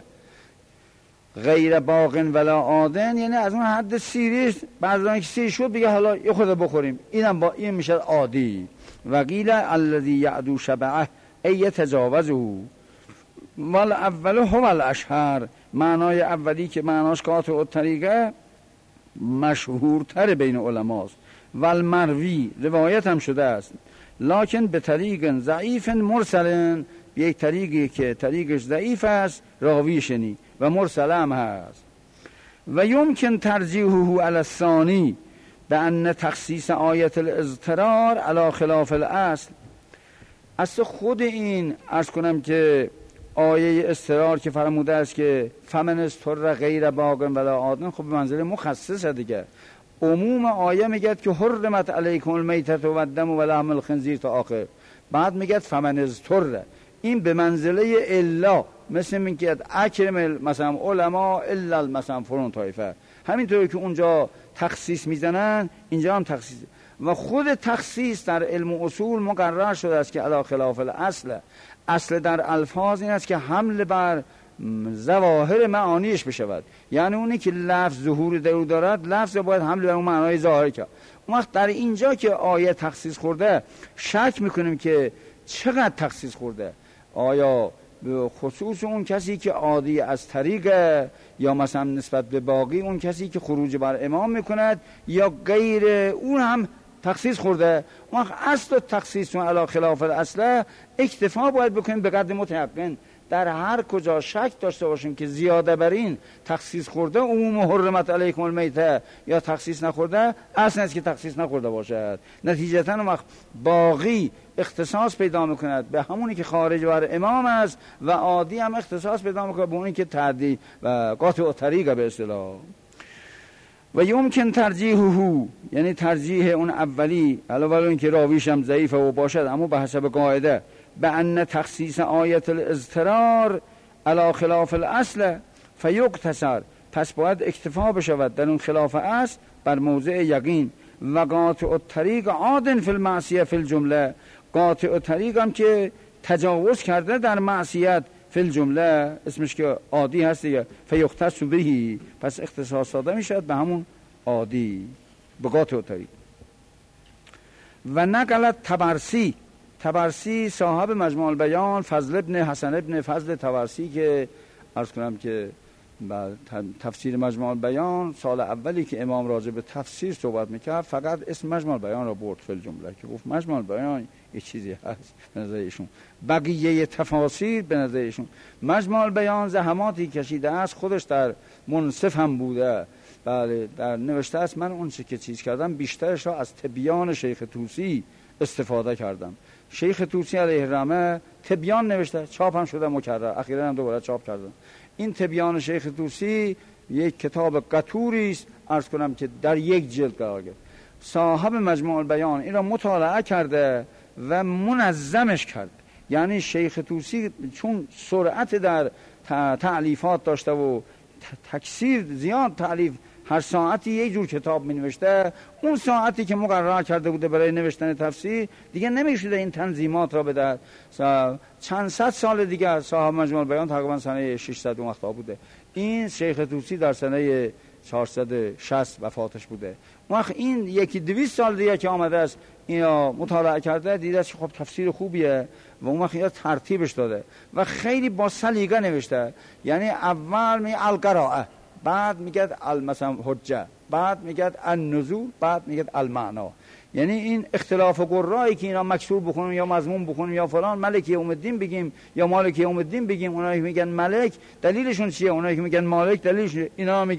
غیر باغن ولا عادن یعنی از اون حد سیریش، بعد از اینکه سیر شد بگه حالا یه خود بخوریم، اینم با این میشه عادی. و قیل الذی یعدو شبعه ای تجاوزه وال اول هو الاشهر، معنای اولی که معناش قاطع الطریقه مشهورتر بین علماست. والمروی روایت هم شده است، لکن به طریق ضعیف مرسل، یک طریقی که طریقش ضعیف است راویشنی و مرسل هم هست. و یمکن ترجیحه علی الثانی به ان تخصیص آیت الاضطرار علی خلاف الاصل. اصل خود این عرض کنم که آیه اضطرار که فرموده است که فمن اضطر غیر باغ ولا عاد، خب به منزله مخصصه دیگه. عموم آیه میگه که حرمت علیکم المیتة و الدم و لحم الخنزیر تا آخر، بعد میگه فمن اضطر، این به منزله الا، مثل میگه اکرم مثلا علما الا مثلا فرون طایفه، همینطوری که اونجا تخصیص میزنن اینجا هم تخصیص. و خود تخصیص در علم اصول مقرر شده است که علی خلاف الاصل، اصل در الفاظ این است که حمل بر ظواهر معانیش بشود، یعنی اونی که لفظ ظهور در او دارد لفظ باید حمل بر اون معنای ظاهر کرد. اون وقت در اینجا که آیه تخصیص خورده شک میکنیم که چقدر تخصیص خورده، آیا خصوص اون کسی که عادی از طریق یا مثلا نسبت به باقی اون کسی که خروج بر امام میکند یا غیر اون هم تخصیص خورده. اون اصل تخصیص علی خلاف الاصل اکتفا باید بکنیم به قدر متیقن. در هر کجا شک داشته باشیم که زیاده بر این تخصیص خورده، عموم حرمت علیکم المیته یا تخصیص نخورده، اصل است که تخصیص نخورده باشد. نتیجتا وقت باقی اختصاص پیدا میکند به همونی که خارج بر امام است و عادی هم اختصاص پیدا میکند به اونی که تعدی و قاطع الطریق به اصطلاح. و یمکن ترجیحه یعنی ترجیح اون اولی علاوه بر اینکه راویش هم ضعیفه و باشد، اما به حسب قاعده به ان تخصیص آیت الاضطرار علی خلاف الاصل فیقتصر، پس باید اکتفا بشود در اون خلاف اصل بر موضع یقین. و قاطع الطریق عادن فی المعصیه فی الجمله، قاطع الطریق هم که تجاوز کرده در معصیت فی الجمله اسمش که عادی هست دیگه، فیختص بهی، پس اختصاص داده میشد به همون عادی به قاطع الطریق. و نقل طبرسی صاحب مجموع البیان، فضل ابن حسن ابن فضل طبرسی که عرض کنم که تفسیر مجموع البیان سال اولی که امام راجع به تفسیر صحبت میکرد فقط اسم مجموع البیان را برد فی الجمله، که گفت مجموع البیان یه چیزی هست به نظر ایشون، بقیه تفاسیر به نظر ایشون مجموع البیان زحماتی کشیده است، خودش در منصف هم بوده، بله در نوشته است من اون چه که چیز کردم بیشترش را از تبیان شیخ طوسی استفاده کردم. شیخ طوسی علیه الرحمه تبیان نوشته، چاپ هم شده مکرر، اخیراً هم دوباره چاپ کردن. این تبیان شیخ طوسی یک کتاب قطوری است، عرض کنم که در یک جلد قرار گرفت. صاحب مجموع البیان این را مطالعه کرده و منظمش کرده، یعنی شیخ طوسی چون سرعت در تألیفات داشته و تکثیر زیاد تألیف، هر ساعتی یک جور کتاب می نوشته، اون ساعتی که مقرر کرده بوده برای نوشتن تفسیر دیگه نمیشده این تنظیمات را بده. چند صد سال دیگه صاحب مجموع البیان تقریبا سنه 600 اون وقتا بوده، این شیخ طوسی در سنه 460 وفاتش بوده. وقت این یکی 200 سال دیگه که آمده است اینا مطالعه کرده، دیده است خب تفسیر خوبیه و اون وقت اینا ترتیبش داده و خیلی با سلیقه نوشته، یعنی اول می القراءه، بعد میگه مثلا حجه، بعد میگه النزول، بعد میگه المعنا، یعنی این اختلاف قرایی که اینا مکسور بخونن یا مضمون بخونن یا فلان ملک یوم الدین بگیم یا مالک یوم الدین بگیم، اونایی که میگن ملک دلیلشون چیه، اونایی که میگن مالک دلیلش اینا میگه.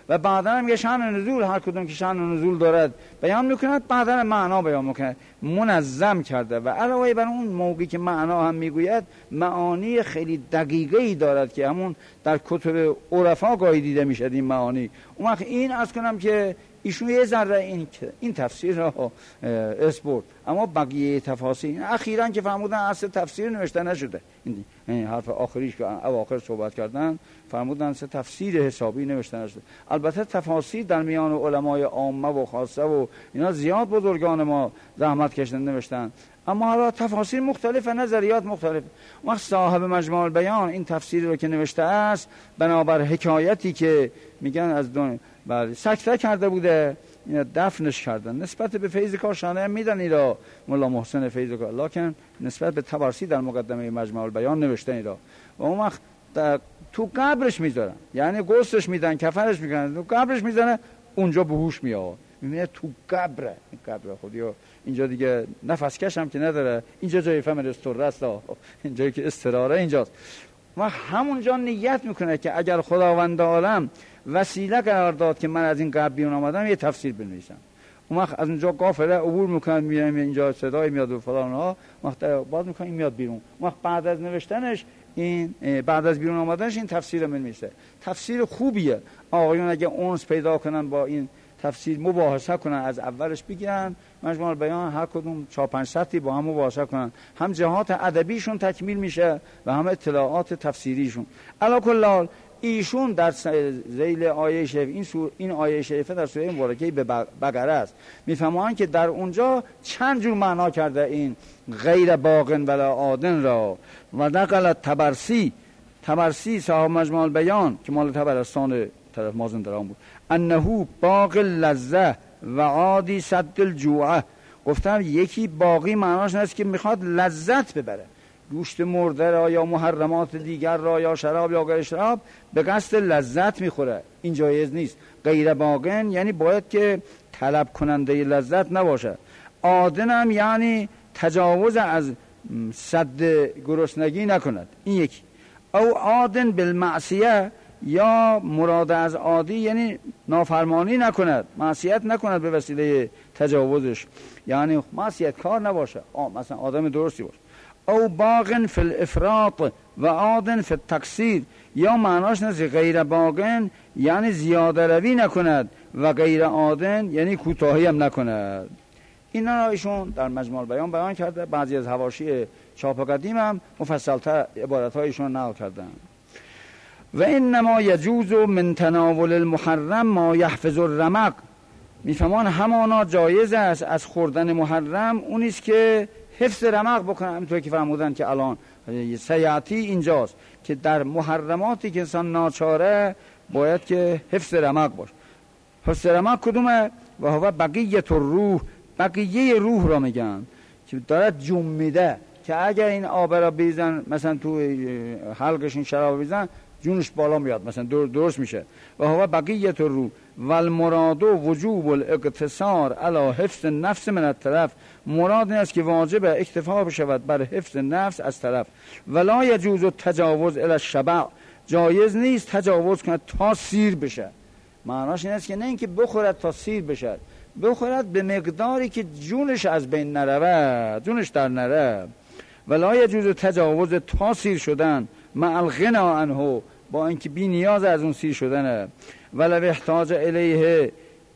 و بعدا هم یه شأن نزول، هر کدوم که شأن نزول دارد بیان میکند، بعدا معنا بیان میکند، منظم کرده. و علاوه بر اون موقعی که معنا هم میگوید معانی خیلی دقیقی دارد که همون در کتب عرفا گاهی دیده میشد این معانی. اون وقت این از کنم که ایشون یه ذره این تفسیر را اسپورت، اما بقیه تفاسیر اخیراً که فرمودن اصل تفسیر نوشته نشده، این حرف آخریش که اواخر صحبت کردن فرمودن اصل تفسیر حسابی نوشته نشده. البته تفاسیر در میان علمای عامه و خاصه و اینا زیاد بزرگان ما زحمت کشیدن نوشتن، اما حالا تفاسیر مختلفه، نظریات مختلف. وقت صاحب مجموع البیان این تفسیر رو که نوشته است بنابر حکایتی که میگن از بله سکته کرده بوده، دفنش کردن. نسبت به فیض کاشانه هم میدن ایرا مولا محسن فیض کاشانه، لکن نسبت به طبرسی در مقدمه مجموع البیان نوشتن ایرا. و اون وقت تو قبرش میذارن، یعنی گوستش میدن، کفنش میکنن، تو قبرش میزنه، اونجا به هوش میاد، میبینه تو قبره. این قبره خودی اینجا دیگه نفس کش هم که نداره، اینجا جای فهم رستوره است، اینجایی که استراره اینجاست. و همونجا نیت میکنه که اگر خداوند عالم وسیله قرار داد که من از این قبر بیرون آمدم یه تفسیر بنویسم، اون وقت از اونجا قافله عبور میکنن، میایم اینجا صدای میاد و فلان ها، وقت باز میکنن این میاد بیرون. اون وقت بعد از نوشتنش این بعد از بیرون آمدنش این تفسیر بنویسه. تفسیر خوبیه. آقایون اگه اونس پیدا کنن با این تفسیر مباحثه کنن، از اولش بگیرن مجموع البیان، هر کدوم 4-5 سطری با هم مباحثه کنن، هم جهات ادبیشون تکمیل میشه و هم اطلاعات تفسیریشون. علی کل حال ایشون در ذیل آیه شریف این آیه شریفه در سوره مبارکه به بقره است، میفهمن که در اونجا چند جور معنا کرده این غیر باغن ولا عادن را. و نقل طبرسی صاحب مجموع البیان که مال طبرستان طرف مازندران بود، انه باغ لذه و عادی صد الجوعه. گفتم یکی باقی معناش نیست که میخواد لذت ببره، گوشت مرده را یا محرمات دیگر را یا شراب یا غیر شراب به قصد لذت میخوره، این جایز نیست. غیر باغن یعنی باید که طلب کننده لذت نباشه. عادن هم یعنی تجاوز از صد گرسنگی نکند، این یکی. او عادن بالمعصیه، یا مراد از عادی یعنی نافرمانی نکند، معصیت نکند به وسیله تجاوزش، یعنی معصیت کار نباشه، مثلا آدم درستی باشه. او باغن فی الافراط و عادن فی التقصیر، یا معناش نیست غیر باغن یعنی زیاده روی نکند و غیر عادن یعنی کوتاهی هم نکند. اینا را ایشون در مجموع البیان بیان کرده. بعضی از حواشی چاپ قدیم هم مفصل‌تر عبارت‌هایشون نقل کردن. و انما یجوز من تناول المحرم ما یحفظ الرمق، میفهمان همانا جایز است از خوردن محرم اونیست که حفظ رمق بکنه. همینطور که فرمودن که الان سیاتی اینجاست که در محرماتی که انسان ناچاره باید که حفظ رمق باشه. حفظ رمق کدومه؟ و هو بقیت الروح، بقیه روح را میگن که دارد جم میده، که اگر این آب را بیزن مثلا تو حلقش این شراب بیزن جونش بالا میاد، مثلا درست میشه. و هو بقیت الروح و المراد وجوب الاقتصار علی حفظ النفس من الطرف، مراد این است که واجب اکتفا بشود بر حفظ نفس از طرف. ولا یجوز التجاوز الی الشبع، جایز نیست تجاوز کنه تا سیر بشه. معناش این است که نه اینکه بخورد تا سیر بشه، بخورد به مقداری که جونش از بین نرود، جونش در نره. ولا یجوز تجاوز تا سیر شدن مع الغنا عنه، با اینکه بی نیاز از اون سیر شدنه. ولو احتاج الیه،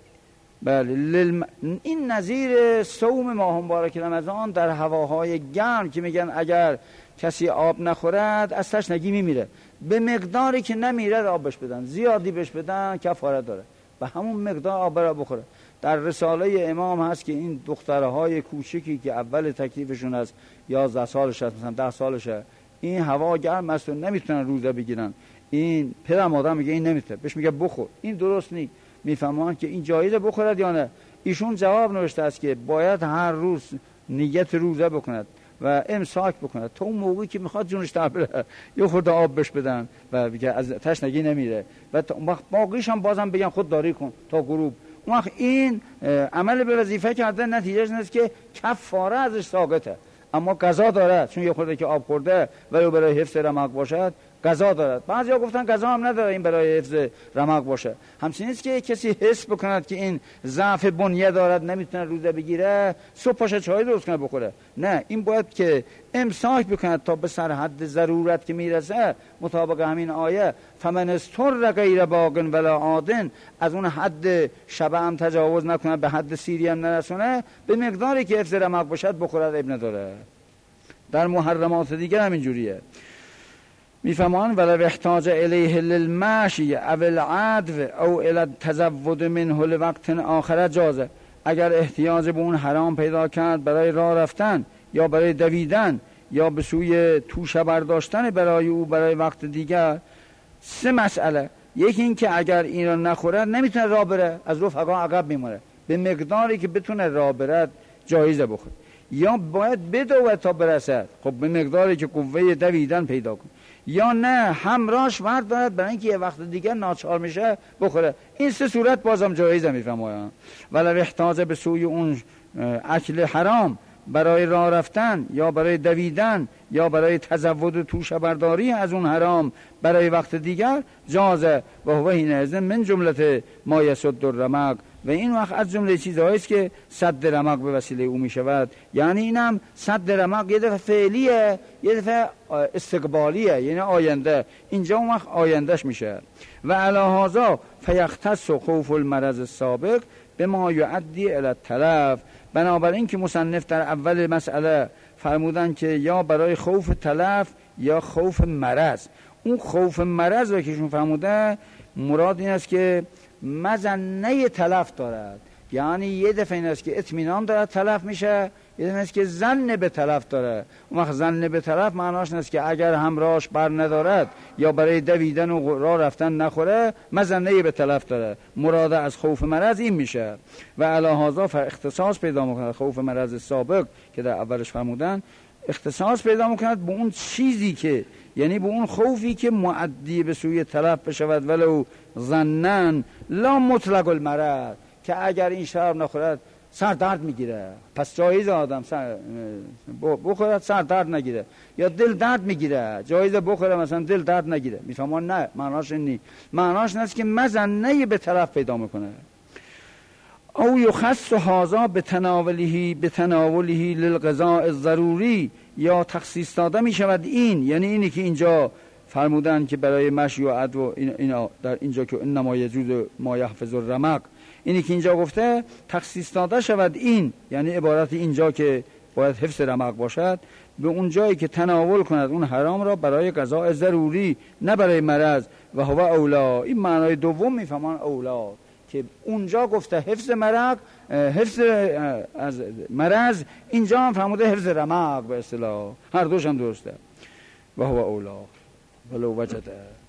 بله این نظیر صوم ماه مبارک رمضان در هواهای گرم که میگن اگر کسی آب نخورد از تشنگی میمیره، به مقداری که نمیره آب بهش بدن، زیادی بهش بدن کفارت داره، به همون مقدار آب را بخوره. در رساله امام هست که این دخترهای کوچکی که اول تکلیفشون از 11 سالش هست، مثلا 10 سالشه، این هوا گرم است و نمیتونن روزه بگیرن، این پدر آدم میگه این نمیتونه، بهش میگه بخور، این درست نیست. میفهمن که این جایزه بخورد یا نه. ایشون جواب نوشته است که باید هر روز نیت روزه بکند و امساک بکند تا اون موقعی که میخواد جونش در بره، یه خورده آب بهش بدن و بگه از تشنگی نمیره، و اون وقت باقیش هم بازم بگن خودداری کن تا غروب. اون وقت این عمل به وظیفه کرده، نتیجهش اینه که کفاره ازش ساقطه، اما قضا داره، چون یه خورده که آب خورده ولی برای حفظ رمق باشد غذا دارد. بعضیا گفتن غذا هم نداره، این برای حفظ رمق باشه. همچنین است که کسی حس بکند که این ضعف بنیه دارد، نمیتونه روزه بگیره، صبح پاشه چای درست کنه بخوره. نه، این باید که امساک بکند تا به سر حد ضرورت که میرسه، مطابق همین آیه فمن استر غیر باغ ولا عاد، از اون حد شبه هم تجاوز نکنه، به حد سیری هم نرسونه، به مقداری که حفظ رمق باشد بخورد، عیب نداره. در محرمات دیگه هم اینجوریه. میفهمان ولو احتاج الیه للمشی او العدو او الی التزود منه لوقت آخر جازه. اگر احتیاج به اون حرام پیدا کرد برای راه رفتن یا برای دویدن یا به سوی توشه برداشتن برای او برای وقت دیگر، سه مسئله. یکی این که اگر این را نخورد نمیتونه راه بره، از رفقا عقب میمونه، به مقداری که بتونه راه برد جایزه بخوره، یا باید بدوه تا برسد، خب به مقداری که قوه دویدن پیدا کن، یا نه همراهش ورد دارد برای اینکه یه وقت دیگه ناچار میشه بخوره. این سه صورت بازم جایزه میفهمم. ولو احتاج به سوی اون اکل حرام برای راه رفتن یا برای دویدن یا برای تزود و توشه برداری از اون حرام برای وقت دیگر جازه و هو حینئذ من جمله ما یسد الرمق، و این وقت از جمله چیزهایی است که سد رمق به وسیله او می شود. یعنی اینم سد رمق یه دفعه فعلیه، یه دفعه استقبالیه، یعنی آینده. اینجا اون وقت آیندهش میشه. و علی هذا فیختص خوف المرض السابق بما یؤدی الی التلف. بنابراین که مصنف در اول مسئله فرمودن که یا برای خوف تلف یا خوف مرض. اون خوف مرض رو که شون فرموده مراد این است که مظنه تلف دارد، یعنی یه دفعه این است که اطمینان دارد تلف میشه، یه دفعه است که ظن به تلف داره. اون وقت ظن به تلف معناش این است که اگر همراهش بر ندارد یا برای دویدن و راه رفتن نخوره مظنه به تلف داره. مراد از خوف مرض این میشه. و علی هذا اختصاص پیدا میکنه خوف مرض سابق که در اولش فرمودن، اختصاص پیدا میکنه به اون چیزی که، یعنی به اون خوفی که معدی به سوی تلف بشود ولو ظنن لا مطلق المرض، که اگر این شراب نخورد سر درد میگیره، پس جایز آدم بخورد سر درد نگیره، یا دل درد میگیره جایز بخوره مثلا دل درد نگیره. میفهمان؟ نه، معناش این نیست. معناش این است که مظنه به طرف پیدا میکنه. او یخص هذا بتناوله للغذاء الضروری، یا تخصیص داده می شود این، یعنی اینی که اینجا فرمودن که برای مشی و عد و اینا در اینجا که انما یجوز ما یحفظ الرمق، اینی که اینجا گفته تخصیص داده شود این، یعنی عبارت اینجا که باید حفظ رمق باشد، به اون جایی که تناول کند اون حرام را برای غذاء ضروری نه برای مرض. و هو اولا، این معنای دوم میفهمان اولا، که اونجا گفته حفظ مرق، حفظ از مرض، اینجا هم فرموده حفظ رمق به اصطلاح، هر دوش هم درسته. و هو اولا ولو وجده.